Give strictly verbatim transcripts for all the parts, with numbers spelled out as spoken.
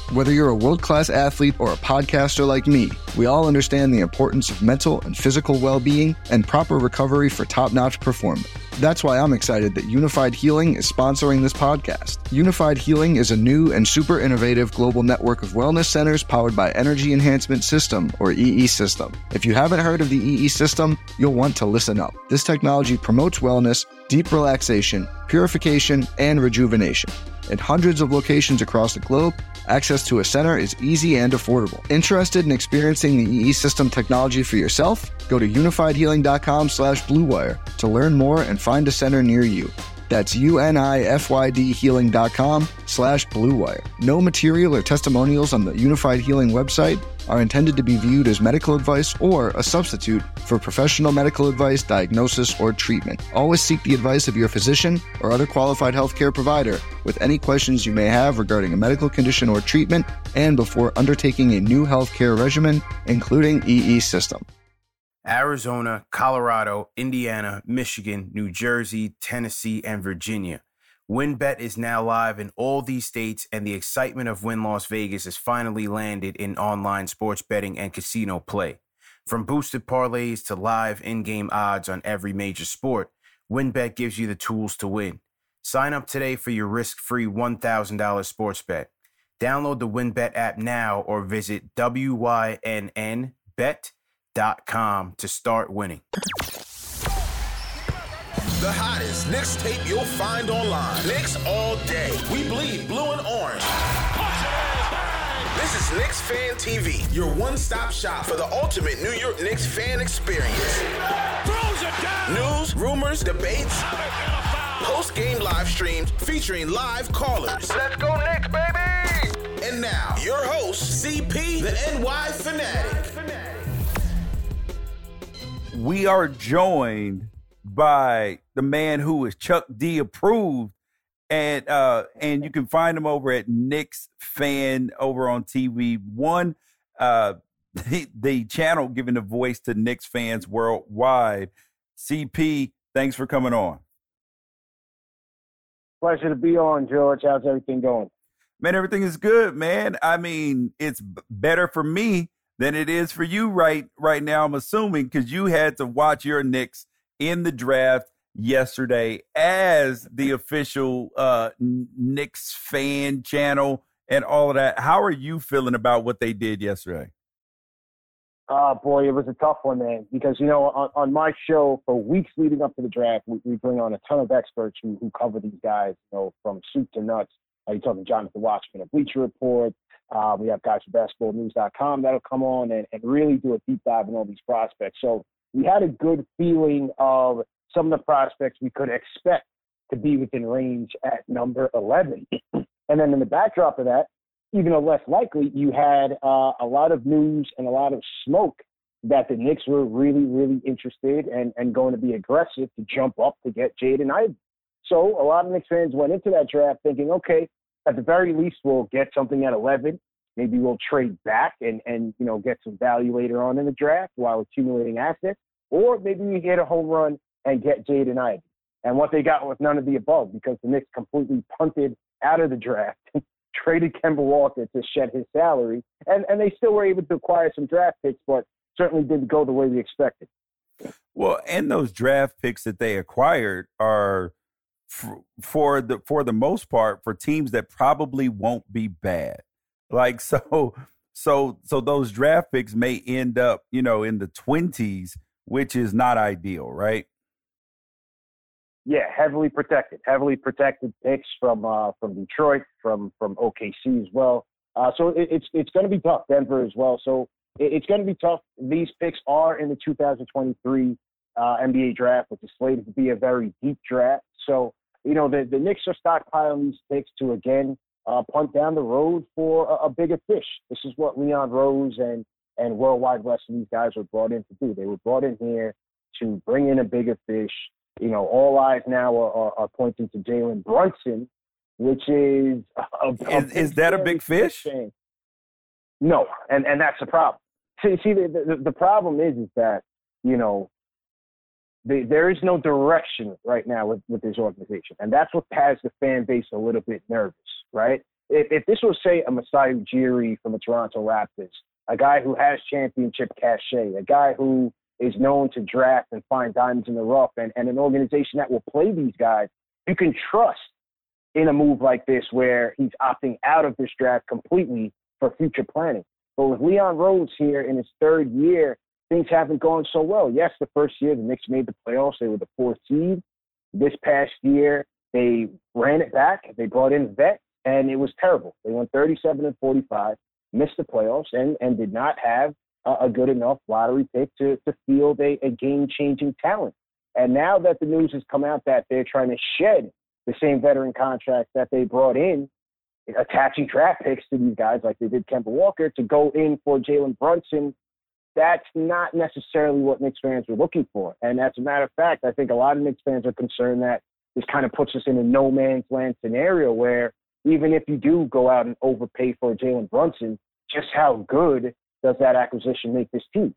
Whether you're a world-class athlete or a podcaster like me, we all understand the importance of mental and physical well-being and proper recovery for top-notch performance. That's why I'm excited that Unified Healing is sponsoring this podcast. Unified Healing is a new and super innovative global network of wellness centers powered by Energy Enhancement System, or E E System. If you haven't heard of the E E System, you'll want to listen up. This technology promotes wellness, deep relaxation, purification, and rejuvenation. In hundreds of locations across the globe, access to a center is easy and affordable. Interested in experiencing the E E System technology for yourself? Go to unifiedhealing.com slash bluewire to learn more and find a center near you. That's U-N-I-F-Y-D healing.com slash bluewire. No material or testimonials on the Unified Healing website are intended to be viewed as medical advice or a substitute for professional medical advice, diagnosis, or treatment. Always seek the advice of your physician or other qualified healthcare provider with any questions you may have regarding a medical condition or treatment and before undertaking a new healthcare regimen, including E E System. Arizona, Colorado, Indiana, Michigan, New Jersey, Tennessee, and Virginia. WynnBET is now live in all these states, and the excitement of Wynn Las Vegas has finally landed in online sports betting and casino play. From boosted parlays to live in-game odds on every major sport, WynnBET gives you the tools to win. Sign up today for your risk-free one thousand dollars sports bet. Download the WynnBET app now or visit W Y N N bet dot com to start winning. The hottest Knicks tape you'll find online. Knicks all day. We bleed blue and orange. This is Knicks Fan T V, your one-stop shop for the ultimate New York Knicks fan experience. News, rumors, debates, post-game live streams featuring live callers. Let's go Knicks, baby! And now, your host, C P, the N Y Fanatic. We are joined by the man who is Chuck D approved, and uh, and you can find him over at Knicks Fan over on T V One, uh, the, the channel giving a voice to Knicks fans worldwide. C P, thanks for coming on. Pleasure to be on, George. How's everything going? Man, everything is good, man. I mean, it's b- better for me than it is for you right right now, I'm assuming, because you had to watch your Knicks in the draft yesterday as the official uh, Knicks fan channel and all of that. How are you feeling about what they did yesterday? Oh, boy, it was a tough one, man, because, you know, on, on my show for weeks leading up to the draft, we, we bring on a ton of experts who, who cover these guys, you know, from soup to nuts. Uh, you're talking Jonathan Watchman of Bleacher Report. Uh, we have guys from basketball news dot com that'll come on and, and really do a deep dive in all these prospects. So we had a good feeling of some of the prospects we could expect to be within range at number eleven. And then in the backdrop of that, even though less likely, you had uh, a lot of news and a lot of smoke that the Knicks were really, really interested and, and going to be aggressive to jump up to get Jaden Ivey. So a lot of Knicks fans went into that draft thinking, okay, at the very least, we'll get something at eleven. Maybe we'll trade back and, and you know, get some value later on in the draft while accumulating assets. Or maybe we get a home run and get Jaden Ivey. And what they got was none of the above because the Knicks completely punted out of the draft, traded Kemba Walker to shed his salary, and, and they still were able to acquire some draft picks, but certainly didn't go the way we expected. Well, and those draft picks that they acquired are for, for the for the most part for teams that probably won't be bad. Like so, so so those draft picks may end up, you know, in the twenties, which is not ideal, right? Yeah, heavily protected, heavily protected picks from uh, from Detroit, from from O K C as well. Uh, so it, it's it's going to be tough, Denver as well. So it, it's going to be tough. These picks are in the two thousand twenty-three uh, N B A draft, which is slated to be a very deep draft. So you know the the Knicks are stockpiling these picks to again uh, punt down the road for a, a bigger fish. This is what Leon Rose and and Worldwide West and these guys were brought in to do. They were brought in here to bring in a bigger fish. You know, all eyes now are, are, are pointing to Jalen Brunson, which is a, a is, is that a big fish? Thing. No, and, and that's the problem. See, see the, the, the problem is is that, you know, the, there is no direction right now with, with this organization. And that's what has the fan base a little bit nervous, right? if, if this was, say, a Masai Ujiri from the Toronto Raptors, a guy who has championship cachet, a guy who is known to draft and find diamonds in the rough, and, and an organization that will play these guys, you can trust in a move like this where he's opting out of this draft completely for future planning. But with Leon Rose here in his third year, things haven't gone so well. Yes, the first year the Knicks made the playoffs. They were the fourth seed. This past year, they ran it back. They brought in vet, and it was terrible. They went thirty-seven and forty-five, missed the playoffs, and, and did not have a, a good enough lottery pick to, to field a, a game-changing talent. And now that the news has come out that they're trying to shed the same veteran contracts that they brought in, attaching draft picks to these guys like they did Kemba Walker to go in for Jalen Brunson, that's not necessarily what Knicks fans were looking for. And as a matter of fact, I think a lot of Knicks fans are concerned that this kind of puts us in a no man's land scenario where even if you do go out and overpay for Jalen Brunson, just how good does that acquisition make this team?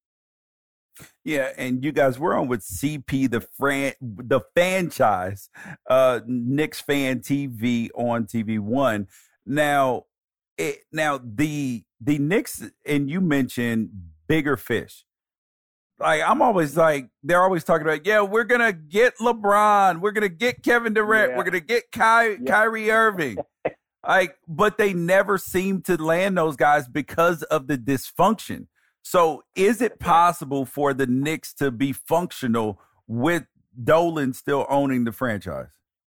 Yeah, and you guys, we're on with C P, the fran- the franchise, uh, Knicks Fan T V on T V One. Now, it, now the the Knicks, and you mentioned bigger fish. Like, I'm always like, they're always talking about, yeah, we're gonna get LeBron, we're gonna get Kevin Durant, yeah. we're gonna get Ky- yeah. Kyrie Irving. Like, but they never seem to land those guys because of the dysfunction. So is it possible for the Knicks to be functional with Dolan still owning the franchise?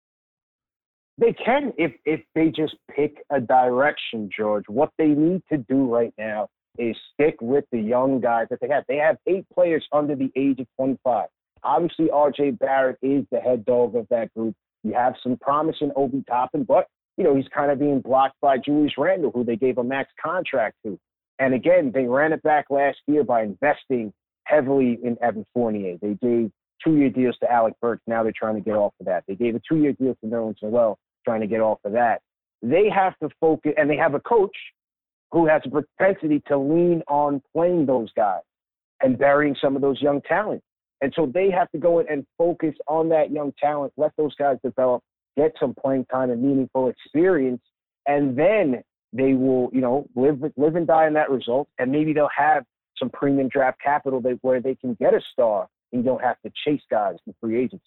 They can if if they just pick a direction, George. What they need to do right now is stick with the young guys that they have. They have eight players under the age of twenty-five. Obviously, R J Barrett is the head dog of that group. You have some promise in Obi Toppin, but, you know, he's kind of being blocked by Julius Randle, who they gave a max contract to. And again, they ran it back last year by investing heavily in Evan Fournier. They gave two-year deals to Alec Burks. Now they're trying to get off of that. They gave a two-year deal to Nerlens Noel, trying to get off of that. They have to focus, and they have a coach who has a propensity to lean on playing those guys and burying some of those young talent. And so they have to go in and focus on that young talent, let those guys develop, get some playing time and meaningful experience, and then they will, you know, live live and die in that result, and maybe they'll have some premium draft capital that, where they can get a star and you don't have to chase guys in free agency.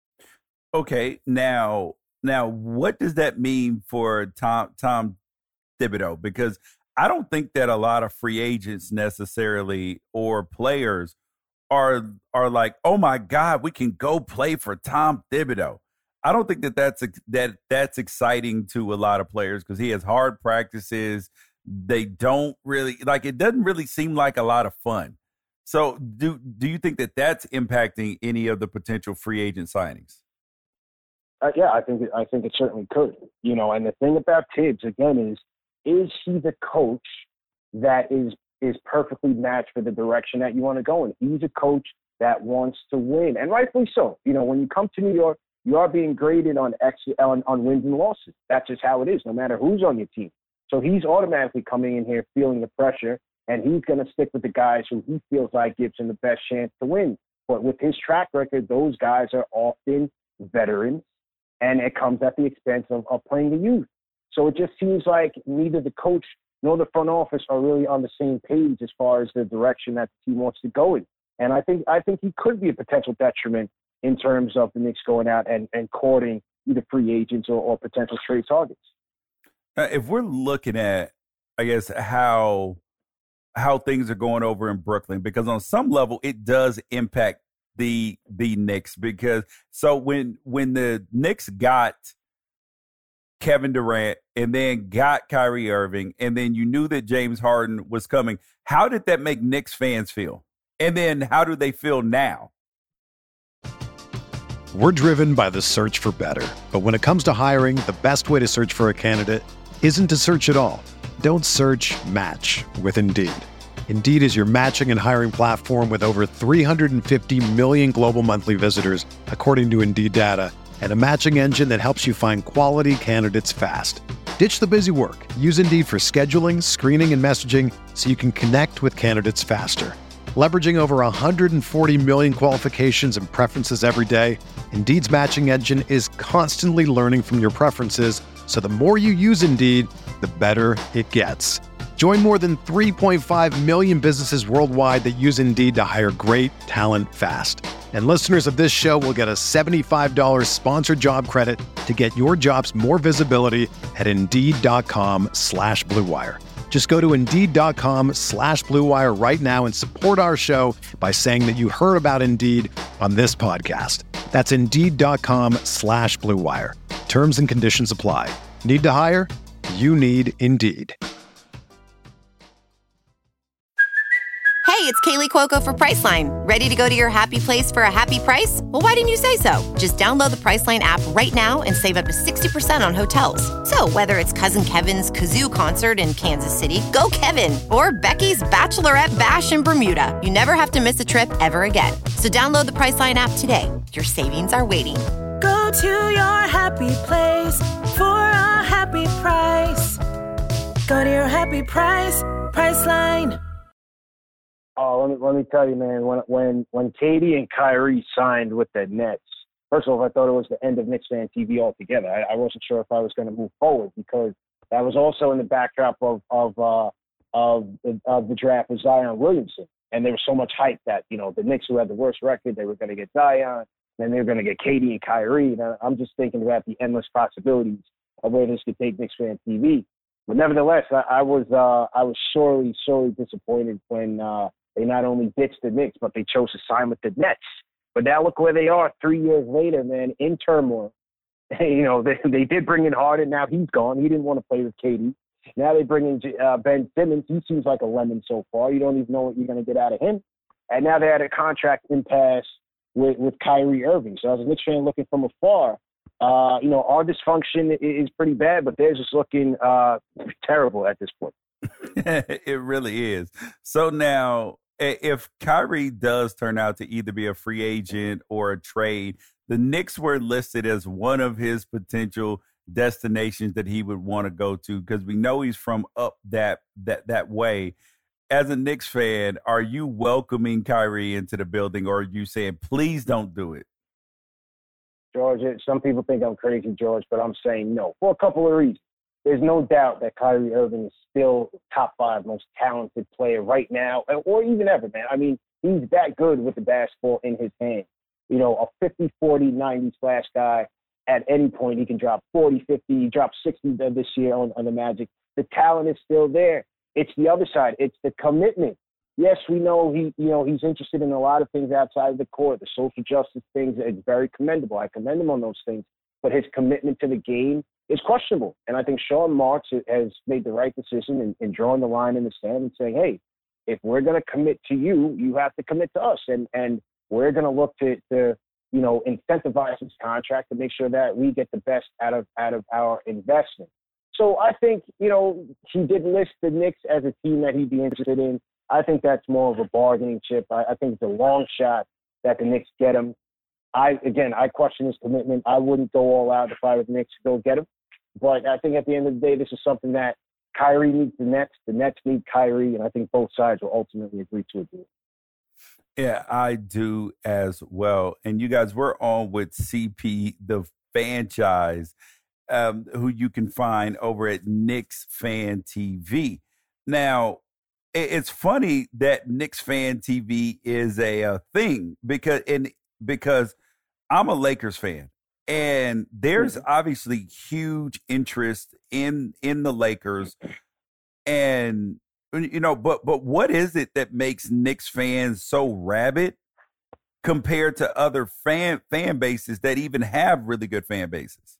Okay, now, now, what does that mean for Tom Tom Thibodeau? Because I don't think that a lot of free agents necessarily or players are are like, oh my God, we can go play for Tom Thibodeau. I don't think that that's that that's exciting to a lot of players because he has hard practices. They don't really like it. Doesn't really seem like a lot of fun. So, do do you think that that's impacting any of the potential free agent signings? Uh, yeah, I think it, I think it certainly could. You know, and the thing about Tibbs again is, is he the coach that is is perfectly matched for the direction that you want to go in? He's a coach that wants to win, and rightfully so. You know, when you come to New York, you are being graded on, ex- on on wins and losses. That's just how it is, no matter who's on your team. So he's automatically coming in here feeling the pressure, and he's going to stick with the guys who he feels like gives him the best chance to win. But with his track record, those guys are often veterans, and it comes at the expense of, of playing the youth. So it just seems like neither the coach nor the front office are really on the same page as far as the direction that the team wants to go in. And I think I think he could be a potential detriment in terms of the Knicks going out and, and courting either free agents or, or potential trade targets. Uh, if we're looking at, I guess, how how things are going over in Brooklyn, because on some level it does impact the the Knicks. Because so when when the Knicks got Kevin Durant and then got Kyrie Irving, and then you knew that James Harden was coming, how did that make Knicks fans feel? And then how do they feel now? We're driven by the search for better. But when it comes to hiring, the best way to search for a candidate isn't to search at all. Don't search, match with Indeed. Indeed is your matching and hiring platform with over three hundred fifty million global monthly visitors, according to Indeed data, and a matching engine that helps you find quality candidates fast. Ditch the busy work. Use Indeed for scheduling, screening, and messaging so you can connect with candidates faster. Leveraging over one hundred forty million qualifications and preferences every day, Indeed's matching engine is constantly learning from your preferences So the more you use Indeed, the better it gets. Join more than three point five million businesses worldwide that use Indeed to hire great talent fast. And listeners of this show will get a seventy-five dollars sponsored job credit to get your jobs more visibility at Indeed.com slash Blue Wire. Just go to Indeed.com slash Blue Wire right now and support our show by saying that you heard about Indeed on this podcast. That's Indeed.com slash Blue Wire. Terms and conditions apply. Need to hire? You need Indeed. Hey, it's Kaylee Cuoco for Priceline. Ready to go to your happy place for a happy price? Well, why didn't you say so? Just download the Priceline app right now and save up to sixty percent on hotels. So whether it's Cousin Kevin's Kazoo Concert in Kansas City, go Kevin, or Becky's Bachelorette Bash in Bermuda, you never have to miss a trip ever again. So download the Priceline app today. Your savings are waiting. Go to your happy place for a happy price. Go to your happy price, Priceline. Oh, let me let me tell you, man. When when when Katie and Kyrie signed with the Nets, first of all, I thought it was the end of Knicks Fan T V altogether. I, I wasn't sure if I was going to move forward because that was also in the backdrop of of uh, of, the, of the draft with Zion Williamson, and there was so much hype that you know the Knicks, who had the worst record, they were going to get Zion, then they were going to get Katie and Kyrie. And I'm just thinking about the endless possibilities of where this could take Knicks Fan T V. But nevertheless, I, I was uh, I was sorely sorely disappointed when. Uh, They not only ditched the Knicks, but they chose to sign with the Nets. But now look where they are three years later, man, in turmoil. You know, they, they did bring in Harden. Now he's gone. He didn't want to play with K D. Now they bring in uh, Ben Simmons. He seems like a lemon so far. You don't even know what you're going to get out of him. And now they had a contract impasse with, with Kyrie Irving. So as a Knicks fan looking from afar, uh, you know, our dysfunction is pretty bad, but they're just looking uh, terrible at this point. It really is. So now, if Kyrie does turn out to either be a free agent or a trade, the Knicks were listed as one of his potential destinations that he would want to go to because we know he's from up that that that way. As a Knicks fan, are you welcoming Kyrie into the building, or are you saying, please don't do it? George, some people think I'm crazy, George, but I'm saying no for a couple of reasons. There's no doubt that Kyrie Irving is still top five most talented player right now, or even ever, man. I mean, he's that good with the basketball in his hand. You know, a fifty forty ninety flash guy. At any point, he can drop forty, fifty, he dropped sixty this year on, on the Magic. The talent is still there. It's the other side. It's the commitment. Yes, we know he, you know, he's interested in a lot of things outside of the court, the social justice things. It's very commendable. I commend him on those things. But his commitment to the game is questionable. And I think Sean Marks has made the right decision in, in drawing the line in the sand and saying, hey, if we're going to commit to you, you have to commit to us. And and we're going to look to, to, you know, incentivize his contract to make sure that we get the best out of out of our investment. So I think, you know, he did list the Knicks as a team that he'd be interested in. I think that's more of a bargaining chip. I, I think it's a long shot that the Knicks get him. I, again, I question his commitment. I wouldn't go all out if I was the Knicks to go get him. But I think at the end of the day, this is something that Kyrie needs the Nets. The Nets need Kyrie, and I think both sides will ultimately agree to a deal. Yeah, I do as well. And you guys, we're on with C P, the franchise, um, who you can find over at Knicks Fan T V. Now, it's funny that Knicks Fan T V is a, a thing because in because I'm a Lakers fan, and there's obviously huge interest in in the Lakers, and you know, but but what is it that makes Knicks fans so rabid compared to other fan fan bases that even have really good fan bases?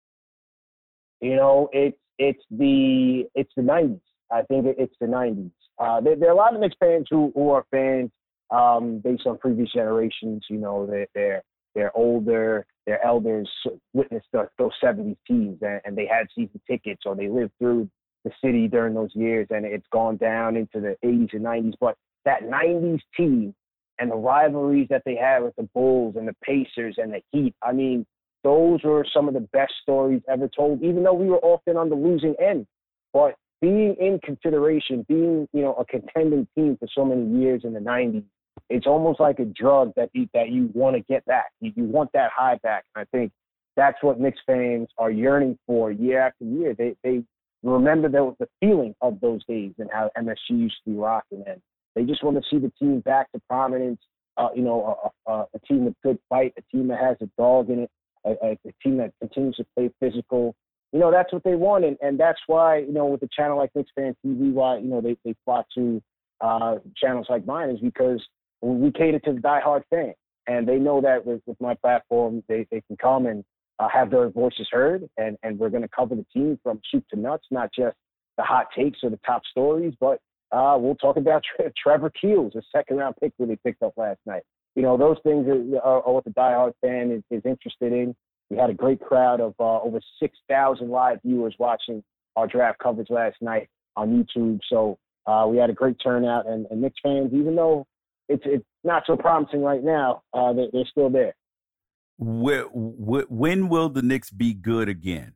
You know, it's it's the it's the nineties. I think it's the nineties. Uh, there, there are a lot of Knicks fans who, who are fans um, based on previous generations. You know, they're they're, they're older. Their elders witnessed the, those seventies teams, and, and they had season tickets, or they lived through the city during those years, and it's gone down into the eighties and nineties. But that nineties team and the rivalries that they had with the Bulls and the Pacers and the Heat, I mean, those were some of the best stories ever told, even though we were often on the losing end. But being in consideration, being, you know, a contending team for so many years in the nineties, it's almost like a drug that you, that you want to get back. You, you want that high back. And I think that's what Knicks fans are yearning for year after year. They they remember the, the feeling of those days and how M S G used to be rocking, and they just want to see the team back to prominence. Uh, you know, a, a, a team with good fight, a team that has a dog in it, a, a, a team that continues to play physical. You know, that's what they want, and, and that's why, you know, with a channel like Knicks Fan T V, why, you know, they, they flock to uh, channels like mine is because we cater to the diehard fan. And they know that with, with my platform, they, they can come and uh, have their voices heard, and, and we're going to cover the team from soup to nuts, not just the hot takes or the top stories, but uh, we'll talk about Tre- Trevor Keels, a second-round pick that they picked up last night. You know, those things are, are, are what the diehard fan is, is interested in. We had a great crowd of uh, over six thousand live viewers watching our draft coverage last night on YouTube. So uh, we had a great turnout, and, and Knicks fans, even though it's it's not so promising right now, uh, they, they're still there. When, when will the Knicks be good again?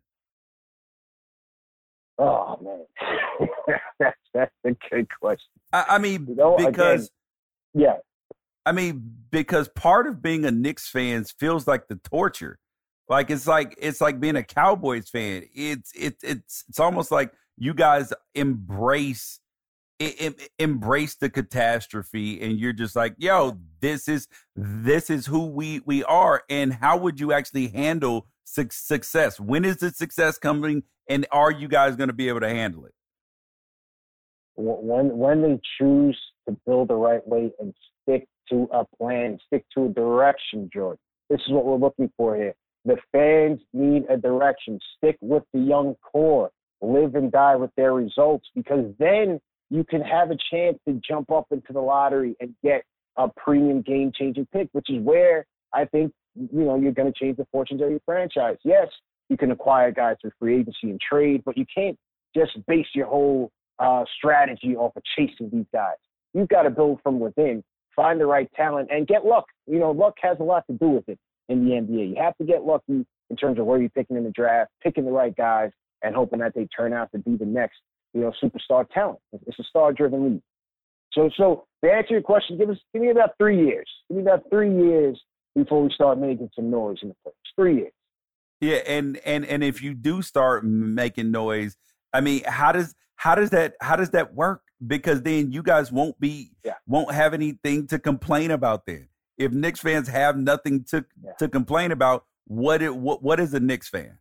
Oh, man. that's, that's a good question. I, I mean, you know, because... Again, yeah. I mean, because part of being a Knicks fan feels like the torture. Like it's like it's like being a Cowboys fan. It's it's it's it's almost like you guys embrace it, embrace the catastrophe, and you're just like, yo, this is this is who we we are. And how would you actually handle su- success? When is the success coming, and are you guys going to be able to handle it? When when they choose to build the right way and stick to a plan, stick to a direction, George. This is what we're looking for here. The fans need a direction. Stick with the young core. Live and die with their results, because then you can have a chance to jump up into the lottery and get a premium game-changing pick, which is where I think, you know, you're going to change the fortunes of your franchise. Yes, you can acquire guys through free agency and trade, but you can't just base your whole uh, strategy off of chasing these guys. You've got to build from within, find the right talent, and get luck. You know, luck has a lot to do with it in the N B A. You have to get lucky in terms of where you're picking in the draft, picking the right guys, and hoping that they turn out to be the next, you know, superstar talent. It's a star-driven league. So, so to answer your question, give us, give me about three years. Give me about three years before we start making some noise in the playoffs. Three years. Yeah, and and and if you do start making noise, I mean, how does how does that how does that work? Because then you guys won't be yeah. won't have anything to complain about then. If Knicks fans have nothing to yeah. to complain about, what it what what is a Knicks fan?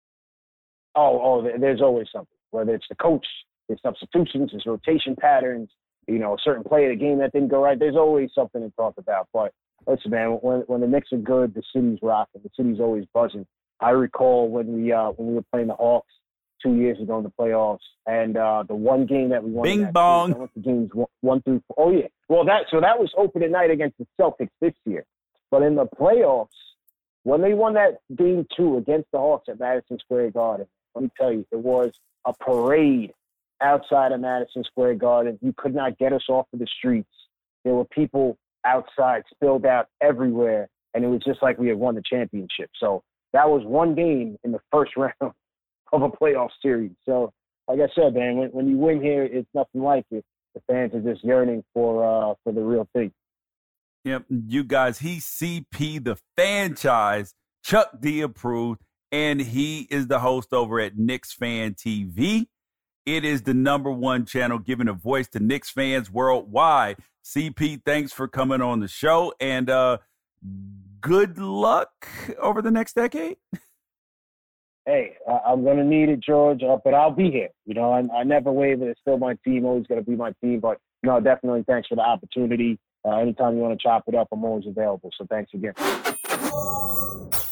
Oh, oh, there's always something. Whether it's the coach, it's substitutions, it's rotation patterns, you know, a certain play of the game that didn't go right. There's always something to talk about. But listen, man, when when the Knicks are good, the city's rocking. The city's always buzzing. I recall when we uh, when we were playing the Hawks two years ago in the playoffs, and uh, the one game that we won. Bing bong. Series, I went to games one, one through four. Oh yeah. Well, that so that was opening night against the Celtics this year. But in the playoffs, when they won that game two against the Hawks at Madison Square Garden, let me tell you, it was a parade outside of Madison Square Garden. You could not get us off of the streets. There were people outside, spilled out everywhere, and it was just like we had won the championship. So that was one game in the first round of a playoff series. So, like I said, man, when, when you win here, it's nothing like it. The fans are just yearning for uh, for the real thing. Yep, you guys, he's C P, the franchise, Chuck D approved, and he is the host over at Knicks Fan T V. It is the number one channel giving a voice to Knicks fans worldwide. C P, thanks for coming on the show, and uh, good luck over the next decade. Hey, uh, I'm going to need it, George, uh, but I'll be here. You know, I, I never waver. It's still my team, always going to be my team. But, no, definitely thanks for the opportunity. Uh, anytime you want to chop it up, I'm always available. So thanks again.